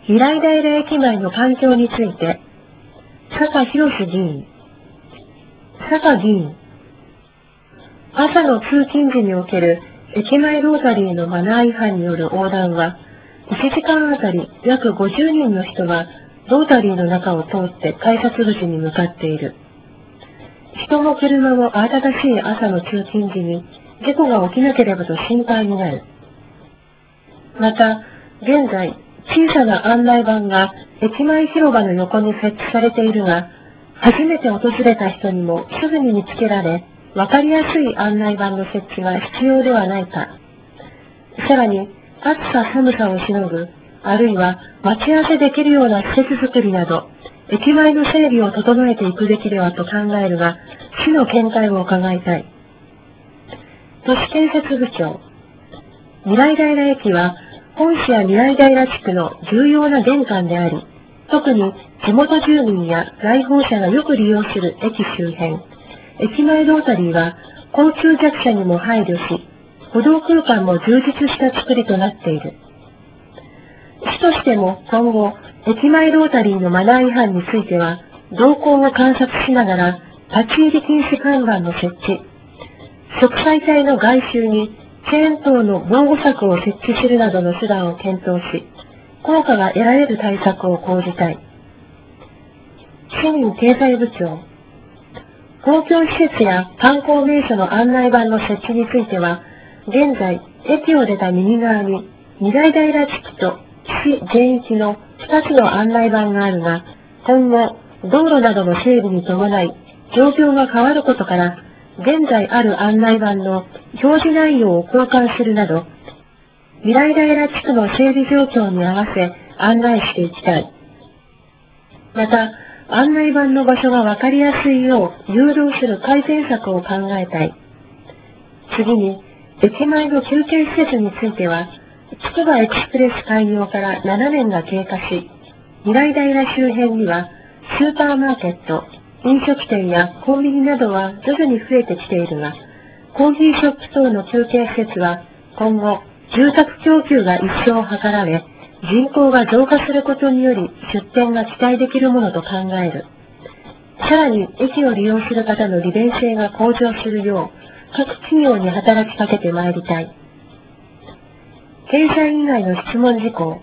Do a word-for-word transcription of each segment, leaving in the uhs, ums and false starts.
未来平駅前の環境について、坂博議員。坂議員。朝の通勤時における駅前ロータリーのマナー違反による横断は、いちじかんあたり約ごじゅうにんの人がロータリーの中を通って改札口に向かっている。人も車も慌ただしい朝の通勤時に事故が起きなければと心配になる。また、現在、小さな案内板が駅前広場の横に設置されているが、初めて訪れた人にもすぐに見つけられ、わかりやすい案内板の設置が必要ではないか。さらに、暑さ寒さをしのぐ、あるいは待ち合わせできるような施設づくりなど、駅前の整備を整えていくべきではと考えるが、市の見解を伺いたい。都市建設部長。未来平駅は、本市や未来平地区の重要な玄関であり、特に地元住民や来訪者がよく利用する駅周辺、駅前ロータリーは交通弱者にも配慮し、歩道空間も充実した作りとなっている。市としても今後、駅前ロータリーのマナー違反については、動向を観察しながら、立ち入り禁止看板の設置、植栽帯の外周にチェーン等の防護柵を設置するなどの手段を検討し、効果が得られる対策を講じたい。市民経済部長。公共施設や観光名所の案内板の設置については、現在、駅を出た右側に、未来平地区と市全域のふたつの案内板があるが、今後、道路などの整備に伴い、状況が変わることから、現在ある案内板の表示内容を交換するなど、未来平地区の整備状況に合わせ案内していきたい。また、案内板の場所がわかりやすいよう誘導する改善策を考えたい。次に、駅前の休憩施設については、つくばエクスプレス開業からななねんが経過し、未来平周辺にはスーパーマーケット、飲食店やコンビニなどは徐々に増えてきているが、コーヒーショップ等の休憩施設は今後、住宅供給が一層図られ、人口が増加することにより出店が期待できるものと考える。さらに、駅を利用する方の利便性が向上するよう、各企業に働きかけてまいりたい。経済以外の質問事項。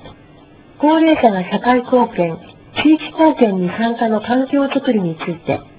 高齢者が社会貢献、地域貢献に参加の環境づくりについて、